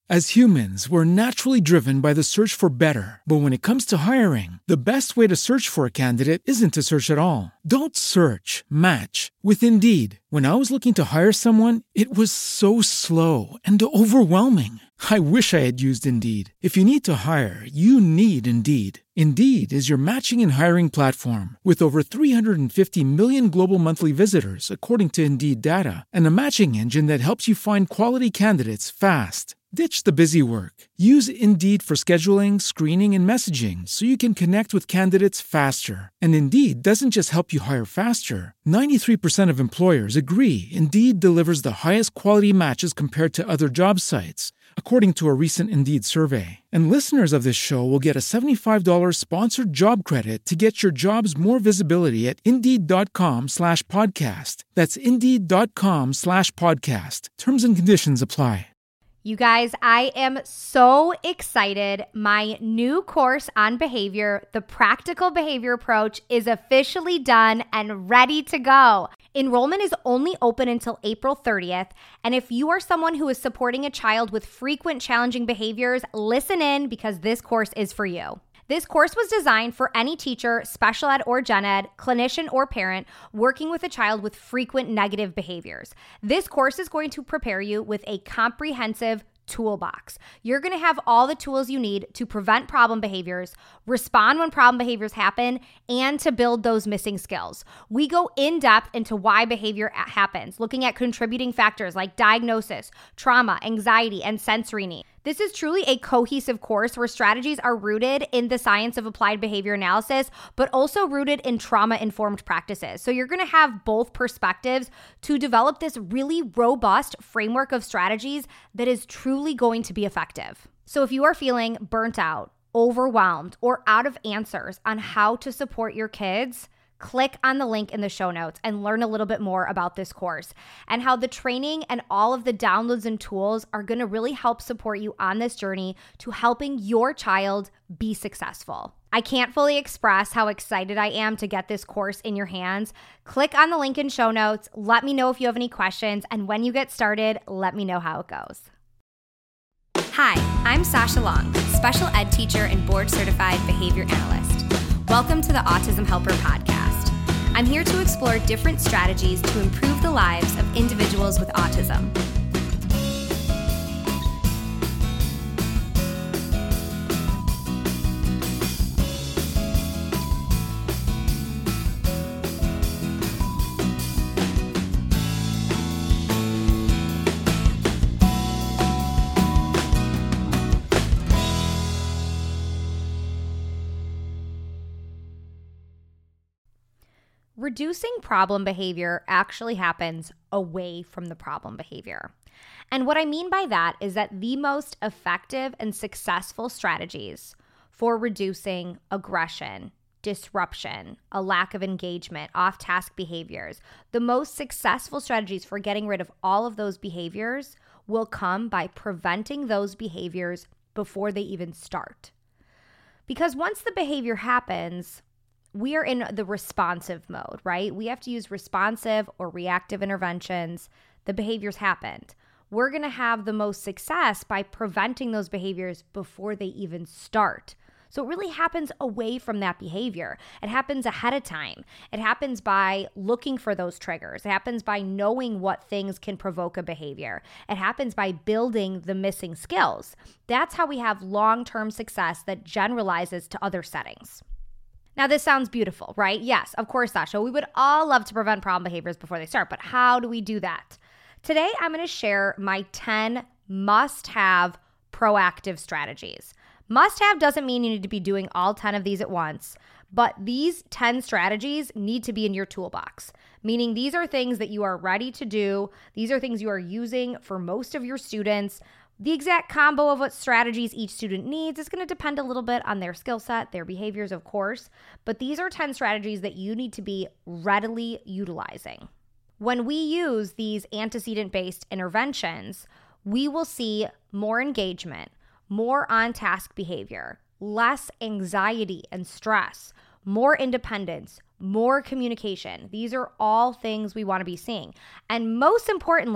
As humans, we're naturally driven by the search for better. But when it comes to hiring, the best way to search for a candidate isn't to search at all. Don't search, match with Indeed. When I was looking to hire someone, it was so slow and overwhelming. I wish I had used Indeed. If you need to hire, you need Indeed. Indeed is your matching and hiring platform with over 350 million global monthly visitors, according to Indeed data, and a matching engine that helps you find quality candidates fast. Ditch the busy work. Use Indeed for scheduling, screening, and messaging so you can connect with candidates faster. And Indeed doesn't just help you hire faster. 93% of employers agree Indeed delivers the highest quality matches compared to other job sites, according to a recent Indeed survey. And listeners of this show will get a $75 sponsored job credit to get your jobs more visibility at Indeed.com/podcast. That's Indeed.com/podcast. Terms and conditions apply. You guys, I am so excited. My new course on behavior, the Practical Behavior Approach, is officially done and ready to go. Enrollment is only open until April 30th. And if you are someone who is supporting a child with frequent challenging behaviors, listen in because this course is for you. This course was designed for any teacher, special ed or gen ed, clinician or parent working with a child with frequent negative behaviors. This course is going to prepare you with a comprehensive toolbox. You're going to have all the tools you need to prevent problem behaviors, respond when problem behaviors happen, and to build those missing skills. We go in depth into why behavior happens, looking at contributing factors like diagnosis, trauma, anxiety, and sensory need. This is truly a cohesive course where strategies are rooted in the science of applied behavior analysis, but also rooted in trauma-informed practices. So you're going to have both perspectives to develop this really robust framework of strategies that is truly going to be effective. So if you are feeling burnt out, overwhelmed, or out of answers on how to support your kids, click on the link in the show notes and learn a little bit more about this course and how the training and all of the downloads and tools are going to really help support you on this journey to helping your child be successful. I can't fully express how excited I am to get this course in your hands. Click on the link in show notes. Let me know if you have any questions. And when you get started, let me know how it goes. Hi, I'm Sasha Long, special ed teacher and board certified behavior analyst. Welcome to the Autism Helper podcast. I'm here to explore different strategies to improve the lives of individuals with autism. Reducing problem behavior actually happens away from the problem behavior. And what I mean by that is that the most effective and successful strategies for reducing aggression, disruption, a lack of engagement, off-task behaviors, the most successful strategies for getting rid of all of those behaviors will come by preventing those behaviors before they even start. Because once the behavior happens, we are in the responsive mode, right? We have to use responsive or reactive interventions. The behaviors happened. We're going to have the most success by preventing those behaviors before they even start. So it really happens away from that behavior. It happens ahead of time. It happens by looking for those triggers. It happens by knowing what things can provoke a behavior. It happens by building the missing skills. That's how we have long-term success that generalizes to other settings. Now, this sounds beautiful, right? Yes, of course, Sasha. We would all love to prevent problem behaviors before they start, but how do we do that? Today, I'm going to share my 10 must-have proactive strategies. Must-have doesn't mean you need to be doing all 10 of these at once, but these 10 strategies need to be in your toolbox, meaning these are things that you are ready to do. These are things you are using for most of your students. The exact combo of what strategies each student needs is going to depend a little bit on their skill set, their behaviors, of course, but these are 10 strategies that you need to be readily utilizing. When we use these antecedent-based interventions, we will see more engagement, more on-task behavior, less anxiety and stress, more independence, more communication. These are all things we want to be seeing. And most importantly,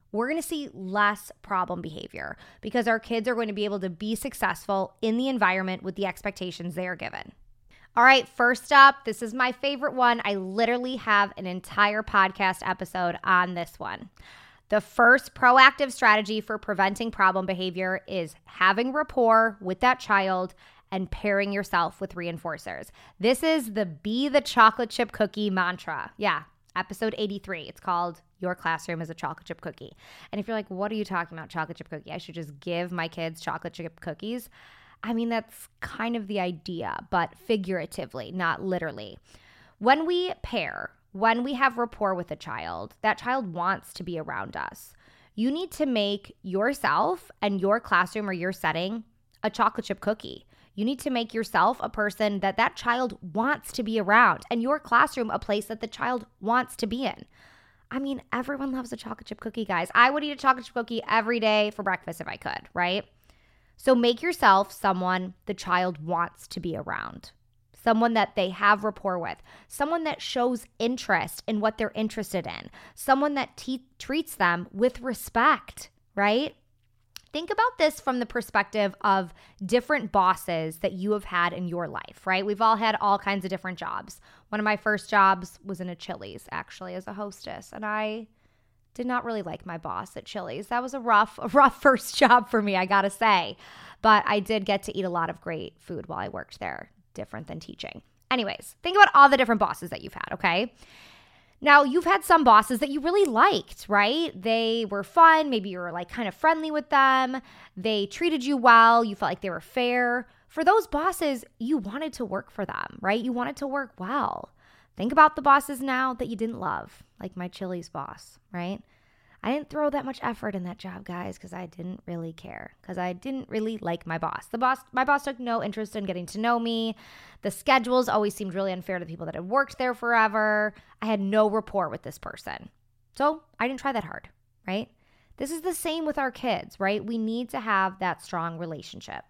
we're going to see less problem behavior because our kids are going to be able to be successful in the environment with the expectations they are given. All right, first up, this is my favorite one. I literally have an entire podcast episode on this one. The first proactive strategy for preventing problem behavior is having rapport with that child and pairing yourself with reinforcers. This is the Be the Chocolate Chip Cookie mantra. Yeah, episode 83. It's called Your Classroom is a Chocolate Chip Cookie. And if you're like, what are you talking about, chocolate chip cookie? I should just give my kids chocolate chip cookies. I mean, that's kind of the idea, but figuratively, not literally. When we pair, when we have rapport with a child, that child wants to be around us. You need to make yourself and your classroom or your setting a chocolate chip cookie. You need to make yourself a person that that child wants to be around, and your classroom a place that the child wants to be in. I mean, everyone loves a chocolate chip cookie, guys. I would eat a chocolate chip cookie every day for breakfast if I could, right? So make yourself someone the child wants to be around, someone that they have rapport with, someone that shows interest in what they're interested in, someone that treats them with respect, right? Think about this from the perspective of different bosses that you have had in your life, right? We've all had all kinds of different jobs. One of my first jobs was in a Chili's, actually, as a hostess, and I did not really like my boss at Chili's. That was a rough first job for me, I gotta say. But I did get to eat a lot of great food while I worked there, different than teaching. Anyways, think about all the different bosses that you've had, okay? Now, you've had some bosses that you really liked, right? They were fun. Maybe you were like kind of friendly with them. They treated you well. You felt like they were fair. For those bosses, you wanted to work for them, right? You wanted to work well. Think about the bosses now that you didn't love, like my Chili's boss, right? I didn't throw that much effort in that job, guys, because I didn't really care, because I didn't really like my boss. My boss took no interest in getting to know me. The schedules always seemed really unfair to the people that had worked there forever. I had no rapport with this person. So I didn't try that hard, right? This is the same with our kids, right? We need to have that strong relationship.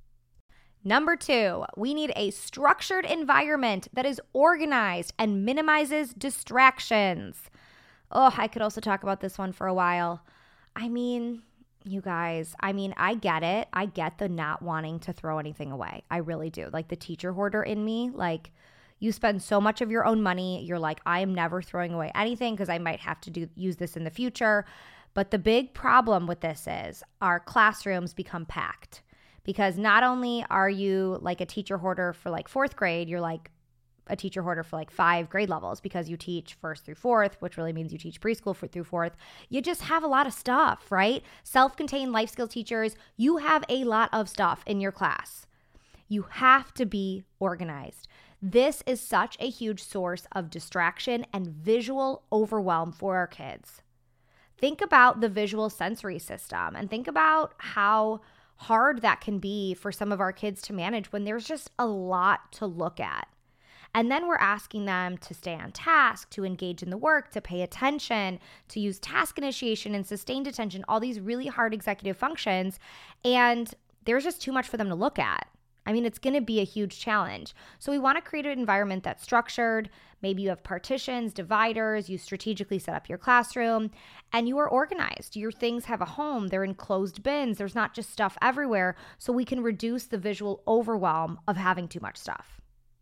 Number 2, we need a structured environment that is organized and minimizes distractions. Oh, I could also talk about this one for a while. I mean, you guys, I get it. I get the not wanting to throw anything away. I really do. Like the teacher hoarder in me, like you spend so much of your own money. You're like, I am never throwing away anything because I might have to use this in the future. But the big problem with this is our classrooms become packed. Because not only are you like a teacher hoarder for like 4th grade, you're like a teacher hoarder for like 5 grade levels because you teach 1st through 4th, which really means you teach preschool through 4th. You just have a lot of stuff, right? Self-contained life skill teachers, you have a lot of stuff in your class. You have to be organized. This is such a huge source of distraction and visual overwhelm for our kids. Think about the visual sensory system and think about how hard that can be for some of our kids to manage when there's just a lot to look at. And then we're asking them to stay on task, to engage in the work, to pay attention, to use task initiation and sustained attention, all these really hard executive functions. And there's just too much for them to look at. I mean, it's going to be a huge challenge. So we want to create an environment that's structured. Maybe you have partitions, dividers, you strategically set up your classroom, and you are organized. Your things have a home. They're in closed bins. There's not just stuff everywhere. So we can reduce the visual overwhelm of having too much stuff.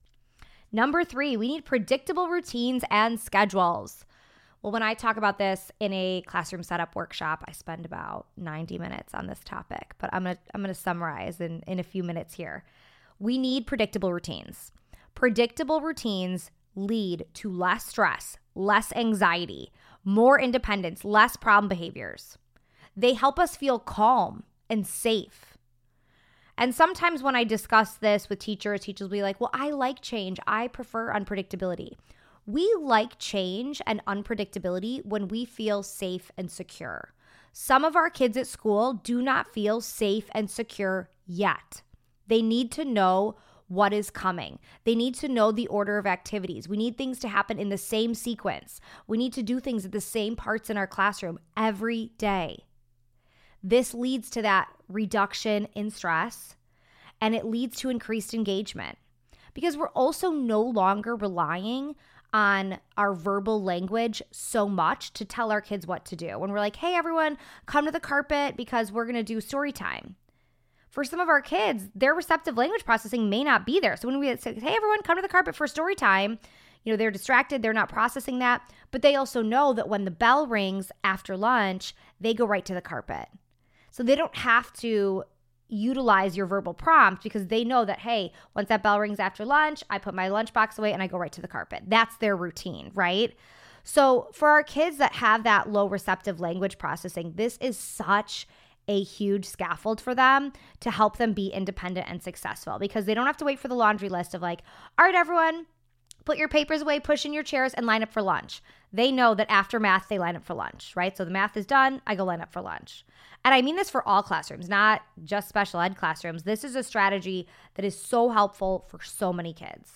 Number 3, we need predictable routines and schedules. Well, when I talk about this in a classroom setup workshop, I spend about 90 minutes on this topic, but I'm gonna summarize in a few minutes here. We need predictable routines. Predictable routines lead to less stress, less anxiety, more independence, less problem behaviors. They help us feel calm and safe. And sometimes when I discuss this with teachers will be like, well, I like change. I prefer unpredictability. We like change and unpredictability when we feel safe and secure. Some of our kids at school do not feel safe and secure yet. They need to know what is coming. They need to know the order of activities. We need things to happen in the same sequence. We need to do things at the same parts in our classroom every day. This leads to that reduction in stress, and it leads to increased engagement because we're also no longer relying on our verbal language so much to tell our kids what to do. When we're like, hey, everyone, come to the carpet because we're going to do story time. For some of our kids, their receptive language processing may not be there. So when we say, hey, everyone, come to the carpet for story time, they're distracted, they're not processing that. But they also know that when the bell rings after lunch, they go right to the carpet. So they don't have to utilize your verbal prompt because they know that, hey, once that bell rings after lunch, I put my lunchbox away and I go right to the carpet. That's their routine, right? So for our kids that have that low receptive language processing, this is such a huge scaffold for them to help them be independent and successful because they don't have to wait for the laundry list of like, all right, everyone, put your papers away, push in your chairs, and line up for lunch. They know that after math, they line up for lunch, right? So the math is done, I go line up for lunch. And I mean this for all classrooms, not just special ed classrooms. This is a strategy that is so helpful for so many kids.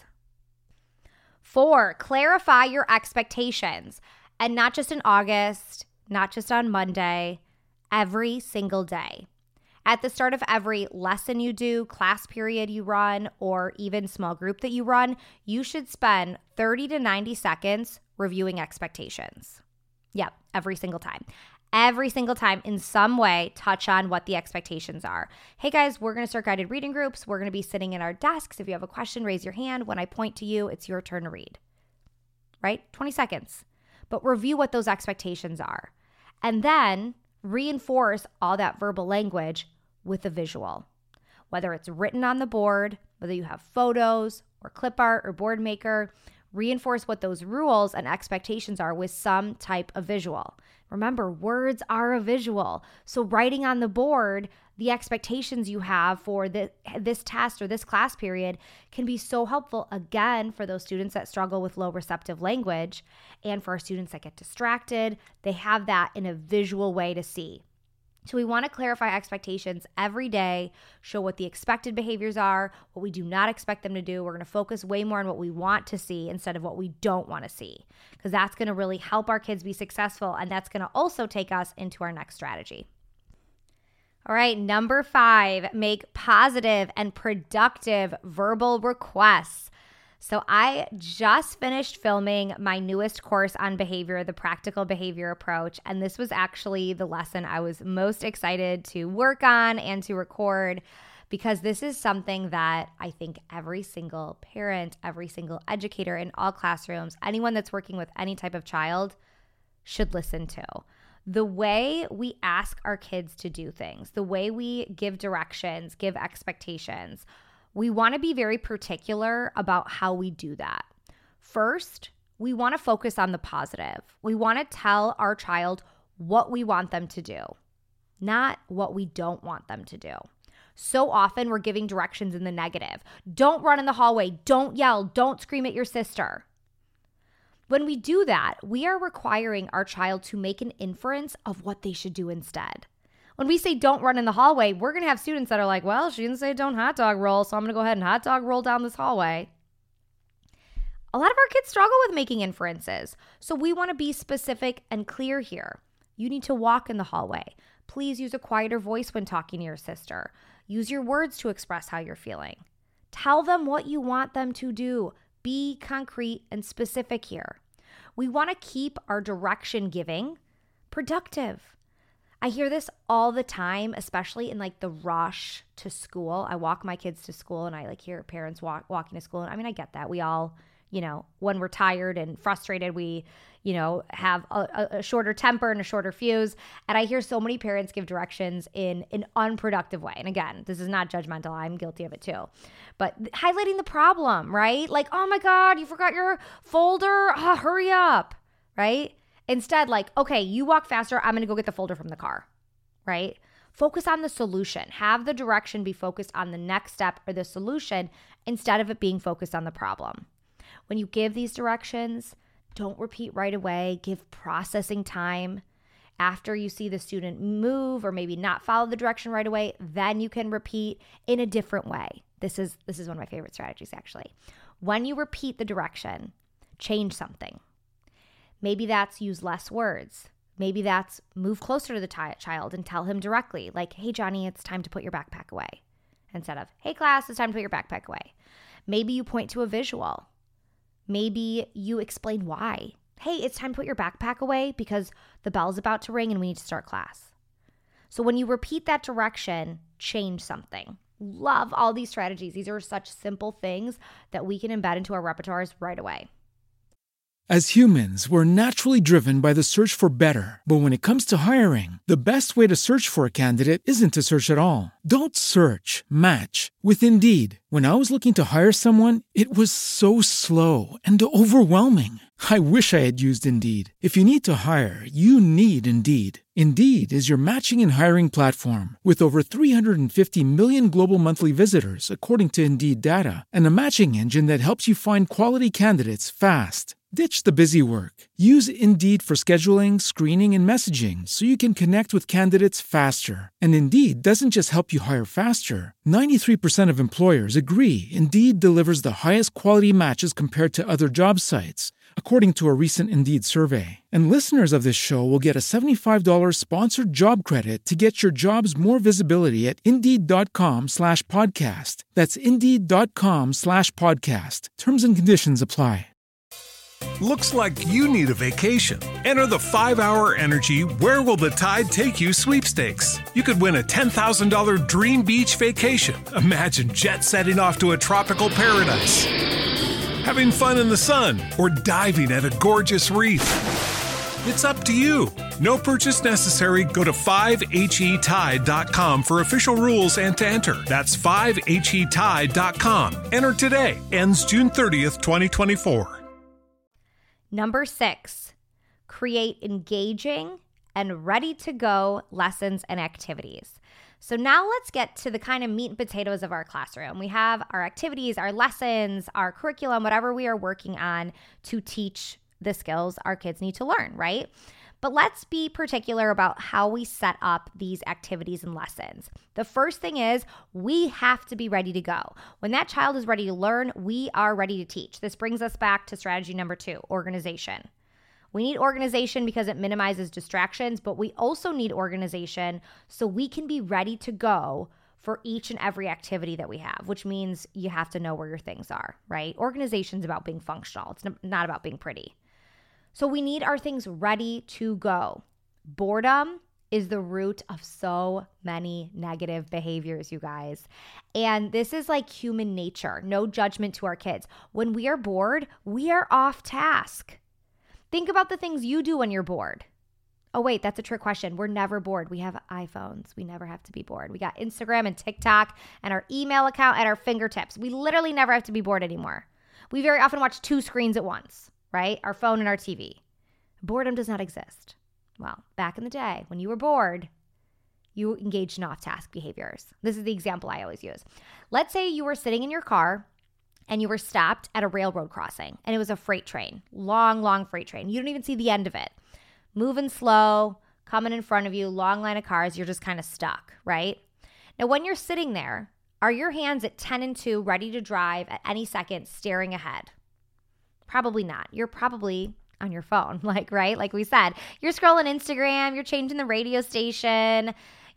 4, clarify your expectations. And not just in August, not just on Monday, every single day. At the start of every lesson you do, class period you run, or even small group that you run, you should spend 30 to 90 seconds reviewing expectations. Yep, every single time. Every single time in some way touch on what the expectations are. Hey guys, we're going to start guided reading groups. We're going to be sitting in our desks. If you have a question, raise your hand. When I point to you, it's your turn to read. Right? 20 seconds. But review what those expectations are. And then reinforce all that verbal language with a visual. Whether it's written on the board, whether you have photos or clip art or board maker, reinforce what those rules and expectations are with some type of visual. Remember, words are a visual. So writing on the board the expectations you have for this test or this class period can be so helpful, again, for those students that struggle with low receptive language and for our students that get distracted. They have that in a visual way to see. So we want to clarify expectations every day, show what the expected behaviors are, what we do not expect them to do. We're going to focus way more on what we want to see instead of what we don't want to see, because that's going to really help our kids be successful, and that's going to also take us into our next strategy. All right, number 5, make positive and productive verbal requests. So I just finished filming my newest course on behavior, the practical behavior approach, and this was actually the lesson I was most excited to work on and to record, because this is something that I think every single parent, every single educator in all classrooms, anyone that's working with any type of child should listen to. The way we ask our kids to do things, the way we give directions, give expectations, we want to be very particular about how we do that. First, we want to focus on the positive. We want to tell our child what we want them to do, not what we don't want them to do. So often we're giving directions in the negative. Don't run in the hallway. Don't yell. Don't scream at your sister. When we do that, we are requiring our child to make an inference of what they should do instead. When we say don't run in the hallway, we're going to have students that are like, well, she didn't say don't hot dog roll, so I'm going to go ahead and hot dog roll down this hallway. A lot of our kids struggle with making inferences, so we want to be specific and clear here. You need to walk in the hallway. Please use a quieter voice when talking to your sister. Use your words to express how you're feeling. Tell them what you want them to do. Be concrete and specific here. We want to keep our direction giving productive. I hear this all the time, especially in like the rush to school. I walk my kids to school and I like hear parents walking to school. And I mean, I get that. We all, when we're tired and frustrated, we, have a shorter temper and a shorter fuse. And I hear so many parents give directions in an unproductive way. And again, this is not judgmental. I'm guilty of it too. But highlighting the problem, right? Like, oh my God, you forgot your folder. Hurry up, right? Instead, like, okay, you walk faster. I'm going to go get the folder from the car, right? Focus on the solution. Have the direction be focused on the next step or the solution instead of it being focused on the problem. When you give these directions, don't repeat right away. Give processing time. After you see the student move or maybe not follow the direction right away, then you can repeat in a different way. This is one of my favorite strategies, actually. When you repeat the direction, change something. Maybe that's use less words. Maybe that's move closer to the child and tell him directly, like, hey, Johnny, it's time to put your backpack away. Instead of, hey, class, it's time to put your backpack away. Maybe you point to a visual. Maybe you explain why. Hey, it's time to put your backpack away because the bell's about to ring and we need to start class. So when you repeat that direction, change something. Love all these strategies. These are such simple things that we can embed into our repertoires right away. As humans, we're naturally driven by the search for better. But when it comes to hiring, the best way to search for a candidate isn't to search at all. Don't search, match with Indeed. When I was looking to hire someone, it was so slow and overwhelming. I wish I had used Indeed. If you need to hire, you need Indeed. Indeed is your matching and hiring platform with over 350 million global monthly visitors, according to Indeed data, and a matching engine that helps you find quality candidates fast. Ditch the busy work. Use Indeed for scheduling, screening, and messaging so you can connect with candidates faster. And Indeed doesn't just help you hire faster. 93% of employers agree Indeed delivers the highest quality matches compared to other job sites, according to a recent Indeed survey. And listeners of this show will get a $75 sponsored job credit to get your jobs more visibility at Indeed.com/podcast. That's Indeed.com/podcast. Terms and conditions apply. Looks like you need a vacation. Enter the 5-Hour Energy Where Will the Tide Take You sweepstakes. You could win a $10,000 dream beach vacation. Imagine jet setting off to a tropical paradise, having fun in the sun, or diving at a gorgeous reef. It's up to you. No purchase necessary. Go to 5HETide.com for official rules and to enter. That's 5HETide.com. Enter today. Ends June 30th, 2024. Number 6, create engaging and ready-to-go lessons and activities. So now let's get to the kind of meat and potatoes of our classroom. We have our activities, our lessons, our curriculum, whatever we are working on to teach the skills our kids need to learn, right? But let's be particular about how we set up these activities and lessons. The first thing is we have to be ready to go. When that child is ready to learn, we are ready to teach. This brings us back to strategy number 2, organization. We need organization because it minimizes distractions, but we also need organization so we can be ready to go for each and every activity that we have, which means you have to know where your things are, right? Organization is about being functional. It's not about being pretty. So we need our things ready to go. Boredom is the root of so many negative behaviors, you guys. And this is like human nature. No judgment to our kids. When we are bored, we are off task. Think about the things you do when you're bored. Oh, wait, that's a trick question. We're never bored. We have iPhones. We never have to be bored. We got Instagram and TikTok and our email account at our fingertips. We literally never have to be bored anymore. We very often watch 2 screens at once, right? Our phone and our TV. Boredom does not exist. Well, back in the day, when you were bored, you engaged in off-task behaviors. This is the example I always use. Let's say you were sitting in your car and you were stopped at a railroad crossing and it was a freight train, long freight train. You don't even see the end of it. Moving slow, coming in front of you, long line of cars, you're just kind of stuck, right? Now, when you're sitting there, are your hands at 10 and 2 ready to drive at any second staring ahead? Probably not. You're probably on your phone, right? Like we said, you're scrolling Instagram, you're changing the radio station,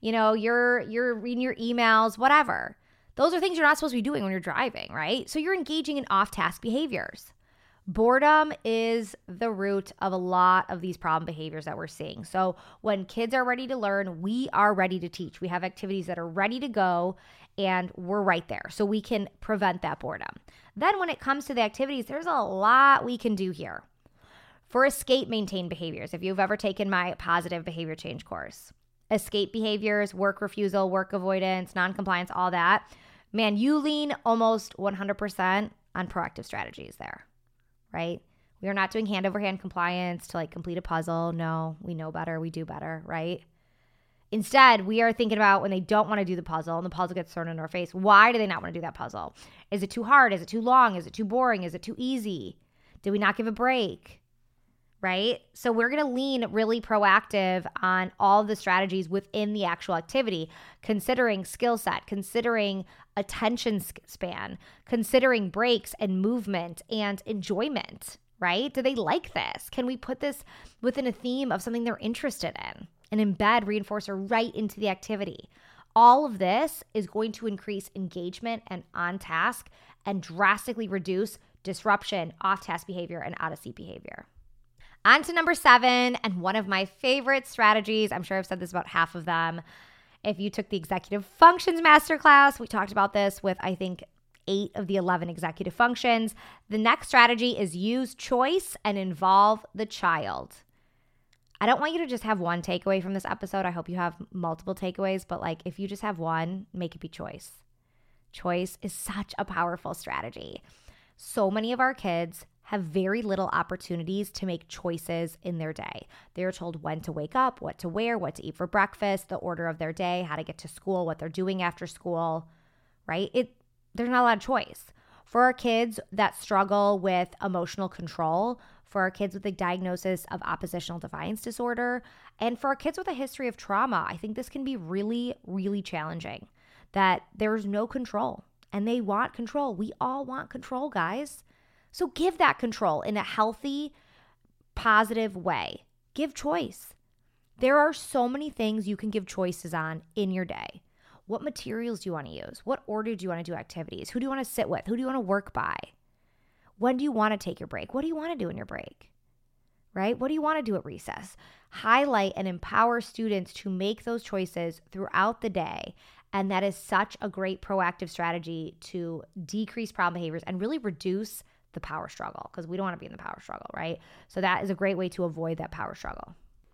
you're reading your emails, whatever. Those are things you're not supposed to be doing when you're driving, right? So you're engaging in off-task behaviors. Boredom is the root of a lot of these problem behaviors that we're seeing. So when kids are ready to learn, we are ready to teach. We have activities that are ready to go and we're right there. So we can prevent that boredom. Then when it comes to the activities, there's a lot we can do here. For escape maintain behaviors, if you've ever taken my positive behavior change course, escape behaviors, work refusal, work avoidance, non-compliance, all that, man, you lean almost 100% on proactive strategies there, right? We are not doing hand-over-hand compliance to complete a puzzle. No, we know better. We do better, right? Instead, we are thinking about when they don't want to do the puzzle and the puzzle gets thrown in our face. Why do they not want to do that puzzle? Is it too hard? Is it too long? Is it too boring? Is it too easy? Did we not give a break? Right? So we're going to lean really proactive on all the strategies within the actual activity, considering skill set, considering attention span, considering breaks and movement and enjoyment, right? Do they like this? Can we put this within a theme of something they're interested in and embed reinforcer right into the activity? All of this is going to increase engagement and on task and drastically reduce disruption, off-task behavior, and out-of-seat behavior. On to number 7, and one of my favorite strategies. I'm sure I've said this about half of them. If you took the executive functions masterclass, we talked about this with, I think, 8 of the 11 executive functions. The next strategy is use choice and involve the child. I don't want you to just have one takeaway from this episode. I hope you have multiple takeaways, but like if you just have one, make it be choice. Choice is such a powerful strategy. So many of our kids have very little opportunities to make choices in their day. They're told when to wake up, what to wear, what to eat for breakfast, the order of their day, how to get to school, what they're doing after school, right? There's not a lot of choice. For our kids that struggle with emotional control, for our kids with a diagnosis of oppositional defiance disorder, and for our kids with a history of trauma, I think this can be really, really challenging, that there's no control and they want control. We all want control, guys. So give that control in a healthy, positive way. Give choice. There are so many things you can give choices on in your day. What materials do you want to use? What order do you want to do activities? Who do you want to sit with? Who do you want to work by? When do you want to take your break? What do you want to do in your break? Right? What do you want to do at recess? Highlight and empower students to make those choices throughout the day. And that is such a great proactive strategy to decrease problem behaviors and really reduce the power struggle, because we don't want to be in the power struggle, right? So that is a great way to avoid that power struggle.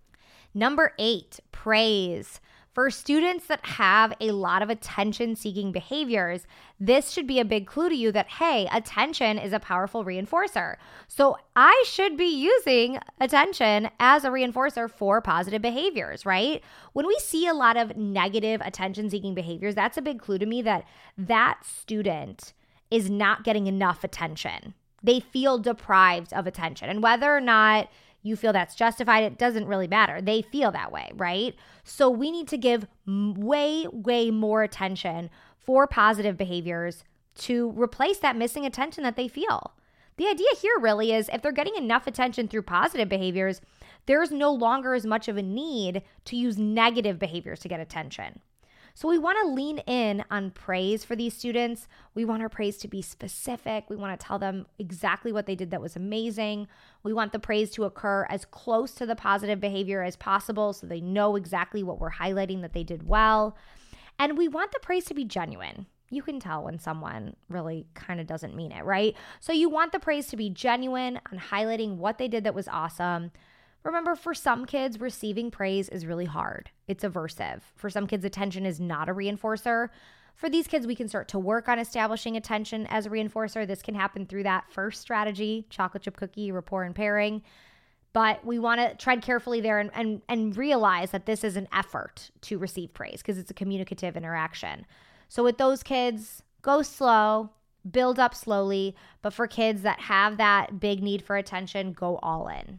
Number 8, praise. For students that have a lot of attention-seeking behaviors, this should be a big clue to you that, hey, attention is a powerful reinforcer. So I should be using attention as a reinforcer for positive behaviors, right? When we see a lot of negative attention-seeking behaviors, that's a big clue to me that that student is not getting enough attention. They feel deprived of attention. And whether or not you feel that's justified, it doesn't really matter. They feel that way, right? So we need to give way, way more attention for positive behaviors to replace that missing attention that they feel. The idea here really is if they're getting enough attention through positive behaviors, there's no longer as much of a need to use negative behaviors to get attention. So we want to lean in on praise for these students. We want our praise to be specific. We want to tell them exactly what they did that was amazing. We want the praise to occur as close to the positive behavior as possible so they know exactly what we're highlighting that they did well. And we want the praise to be genuine. You can tell when someone really kind of doesn't mean it, right? So you want the praise to be genuine on highlighting what they did that was awesome. Remember, for some kids, receiving praise is really hard. It's aversive. For some kids, attention is not a reinforcer. For these kids, we can start to work on establishing attention as a reinforcer. This can happen through that first strategy, chocolate chip cookie, rapport and pairing. But we want to tread carefully there and realize that this is an effort to receive praise because it's a communicative interaction. So with those kids, go slow, build up slowly. But for kids that have that big need for attention, go all in.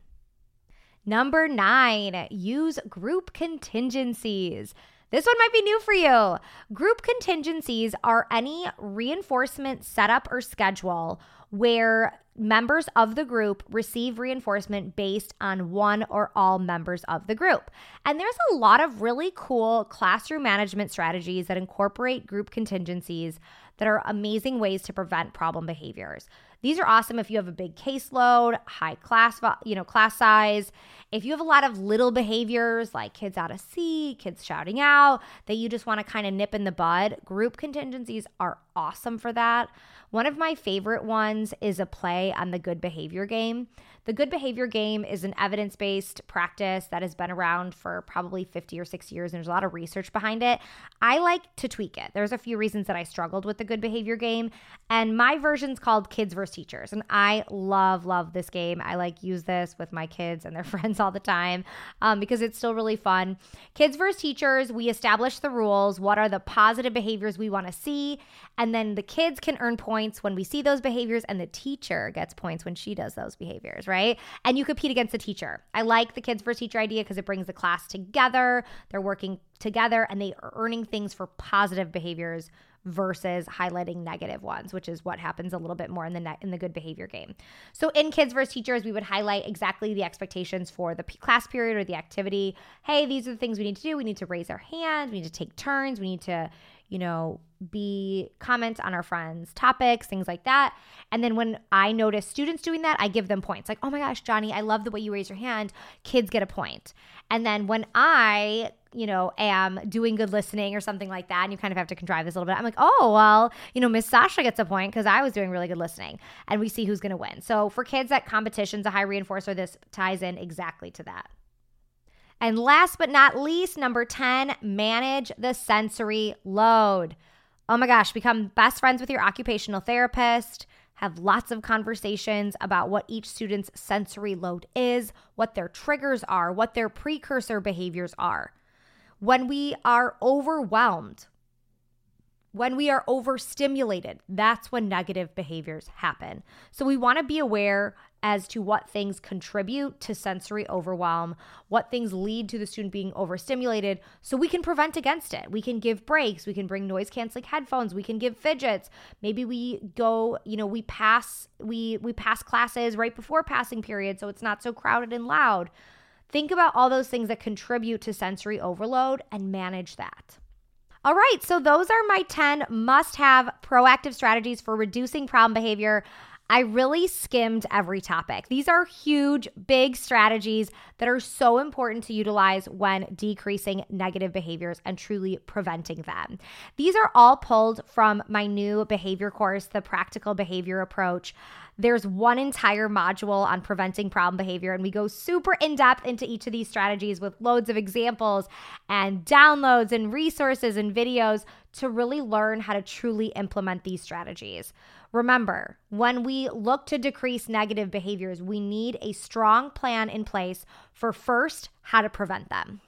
Number 9, use group contingencies. This one might be new for you. Group contingencies are any reinforcement setup or schedule where members of the group receive reinforcement based on one or all members of the group. And there's a lot of really cool classroom management strategies that incorporate group contingencies that are amazing ways to prevent problem behaviors. These are awesome if you have a big caseload, high class size. If you have a lot of little behaviors like kids out of seat, kids shouting out, that you just want to kind of nip in the bud, group contingencies are awesome for that. One of my favorite ones is a play on the good behavior game. The good behavior game is an evidence-based practice that has been around for probably 50 or 60 years, and there's a lot of research behind it. I like to tweak it. There's a few reasons that I struggled with the good behavior game, and my version's called Kids vs. Teachers, and I love this game. I use this with my kids and their friends all the time because it's still really fun. Kids vs. Teachers, we establish the rules. What are the positive behaviors we want to see? And then the kids can earn points when we see those behaviors, and the teacher gets points when she does those behaviors, right? And you compete against the teacher. I like the Kids vs. Teacher idea because it brings the class together. They're working together and they are earning things for positive behaviors versus highlighting negative ones, which is what happens a little bit more in the good behavior game. So in Kids vs. Teachers, we would highlight exactly the expectations for the class period or the activity. Hey, these are the things we need to do. We need to raise our hand. We need to take turns. We need to, be comment on our friends' topics, things like that. And then when I notice students doing that, I give them points. Like, oh my gosh, Johnny, I love the way you raise your hand. Kids get a point. And then when I, am doing good listening or something like that, and you kind of have to contrive this a little bit, I'm like, oh, well, Miss Sasha gets a point because I was doing really good listening. And we see who's going to win. So for kids at competitions, a high reinforcer, this ties in exactly to that. And last but not least, number 10, manage the sensory load. Oh my gosh, become best friends with your occupational therapist. Have lots of conversations about what each student's sensory load is, what their triggers are, what their precursor behaviors are. When we are overwhelmed, when we are overstimulated, that's when negative behaviors happen. So we want to be aware as to what things contribute to sensory overwhelm, what things lead to the student being overstimulated, so we can prevent against it. We can give breaks, we can bring noise canceling headphones, we can give fidgets. Maybe we go, we pass classes right before passing period so it's not so crowded and loud. Think about all those things that contribute to sensory overload and manage that. All right, so those are my 10 must-have proactive strategies for reducing problem behavior. I really skimmed every topic. These are huge, big strategies that are so important to utilize when decreasing negative behaviors and truly preventing them. These are all pulled from my new behavior course, The Practical Behavior Approach. There's one entire module on preventing problem behavior, and we go super in-depth into each of these strategies with loads of examples and downloads and resources and videos to really learn how to truly implement these strategies. Remember, when we look to decrease negative behaviors, we need a strong plan in place for first, how to prevent them.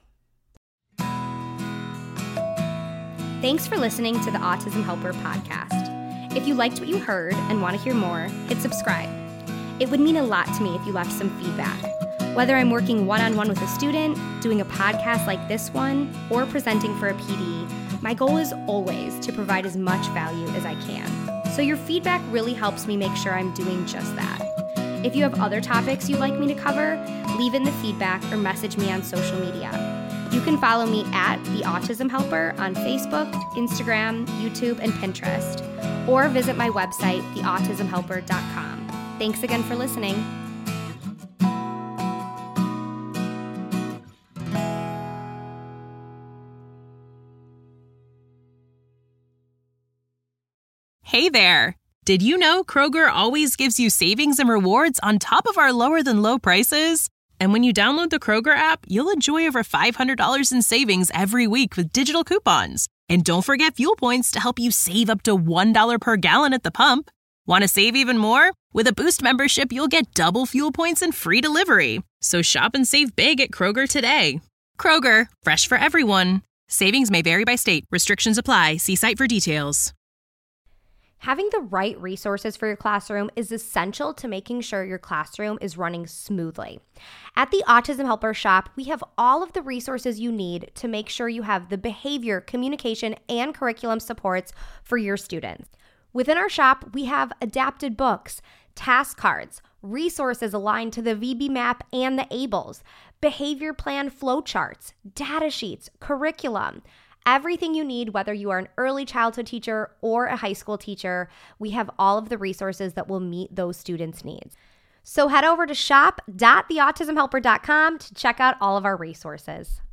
Thanks for listening to the Autism Helper podcast. If you liked what you heard and want to hear more, hit subscribe. It would mean a lot to me if you left some feedback. Whether I'm working one-on-one with a student, doing a podcast like this one, or presenting for a PD, my goal is always to provide as much value as I can. So your feedback really helps me make sure I'm doing just that. If you have other topics you'd like me to cover, leave in the feedback or message me on social media. You can follow me at The Autism Helper on Facebook, Instagram, YouTube, and Pinterest, or visit my website, theautismhelper.com. Thanks again for listening. Hey there! Did you know Kroger always gives you savings and rewards on top of our lower-than-low prices? And when you download the Kroger app, you'll enjoy over $500 in savings every week with digital coupons. And don't forget fuel points to help you save up to $1 per gallon at the pump. Want to save even more? With a Boost membership, you'll get double fuel points and free delivery. So shop and save big at Kroger today. Kroger, fresh for everyone. Savings may vary by state. Restrictions apply. See site for details. Having the right resources for your classroom is essential to making sure your classroom is running smoothly. At the Autism Helper shop, we have all of the resources you need to make sure you have the behavior, communication, and curriculum supports for your students. Within our shop, we have adapted books, task cards, resources aligned to the VB map and the ABLES, behavior plan flowcharts, data sheets, curriculum. Everything you need, whether you are an early childhood teacher or a high school teacher, we have all of the resources that will meet those students' needs. So head over to shop.theautismhelper.com to check out all of our resources.